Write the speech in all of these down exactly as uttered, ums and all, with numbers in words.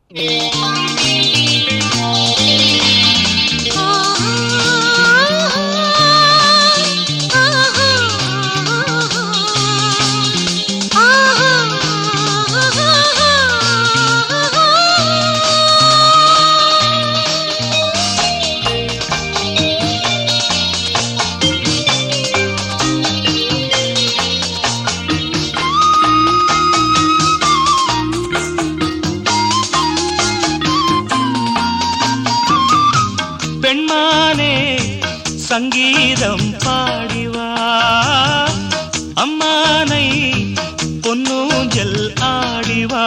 பெண்மானே சங்கீதம் பாடிவா, அம்மானை பொன்னூஞ்சல் ஆடிவா.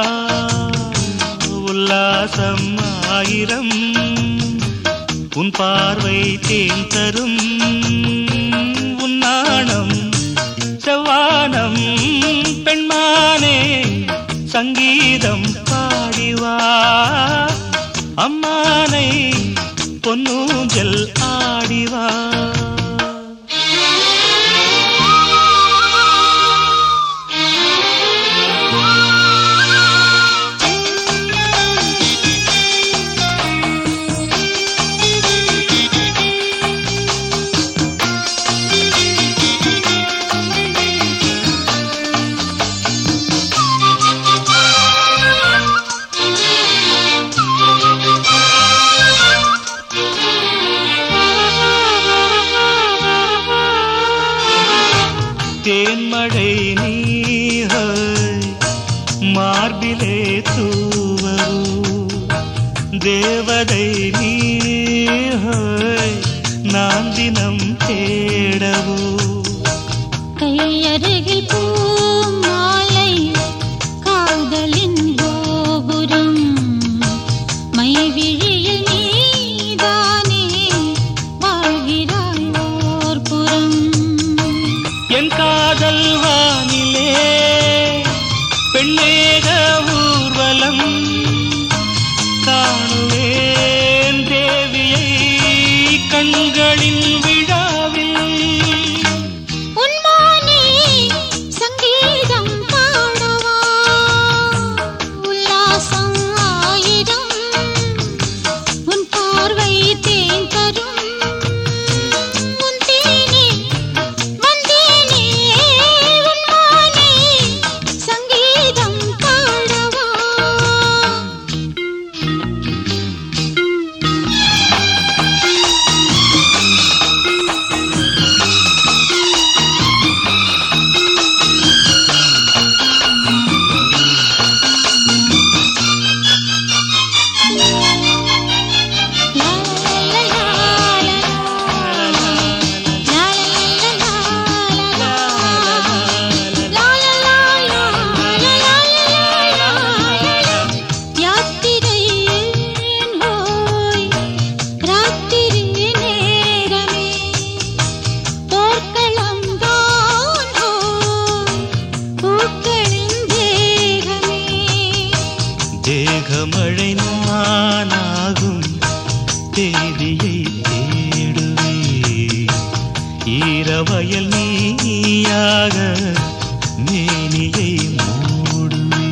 உல்லாசம் ஆயிரம் உன் பார்வை தேன் தரும், உன்னாணம் செவ்வானம். பெண்மானே சங்கீதம் பாடிவா, அம்மானை பொன்னூஞ்சல் ஆடிவா. தேன்மழை நீஹாய் மார்பிலே தூவரோ, தேவதை நீஹாய் நான் தினம் தேடவோ. கையருகில் பூ மாலை காதலின் கோபுரம், மைவிழியில் நீதானே வாழ்கிறாய் ஓர் புறம். என் காதல் வானிலே பெண்ணேக ஊர்வலம் காணுவேன் தேவியை கண்களின் விழாவில். உன்மானே சங்கீதம் பாடவா, உல்லாசம் ஆயிரம் உன் பார்வை தேன் தரும். தேகமழை நானாகும் தேதியை தேடுவே, ஈரவயல் நீயாக மேனியை மூடுவே.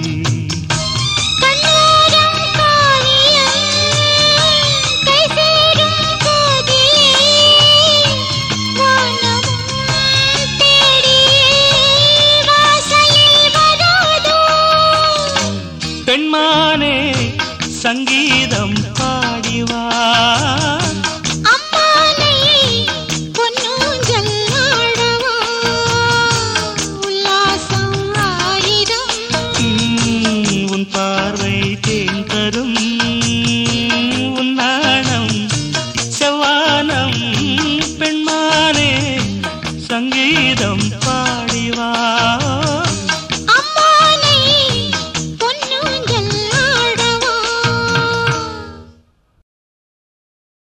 பெண்மானே சங்கீதம் பாடிவா, அம்மானை பொன்னூஞ்சல் ஆடவா. உல்லாசம் ஆயிரம் உன் பார்வை தேன் தரும்.